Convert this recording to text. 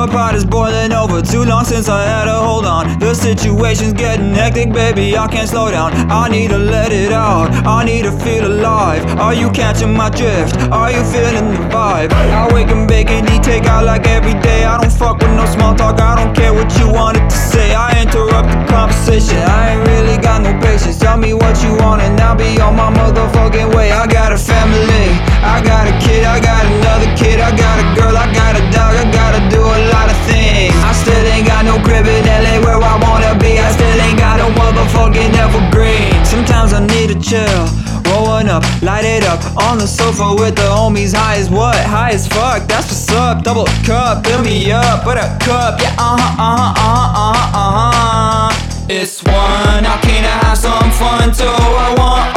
The pot is boiling over, too long since I had a hold on. The situation's getting hectic, baby, I can't slow down. I need to let it out, I need to feel alive. Are you catching my drift? Are you feeling the vibe? I wake and bake and eat takeout like every day. I don't fuck with no small talk, I don't care what you wanted to say. I interrupt the conversation, I ain't really got no patience. Tell me what you want and I'll be on my motherfucking way. I got a family, I got a kid, I got another kid, I got a girl, I got a dog, I gotta do a lot of things. I still ain't got no crib in LA where I wanna be. I still ain't got no motherfucking evergreen. Sometimes I need to chill, rolling up, light it up on the sofa with the homies. High as what? High as fuck, that's what's up. Double cup, fill me up, put a cup, yeah, It's one, how can I have some fun too? I want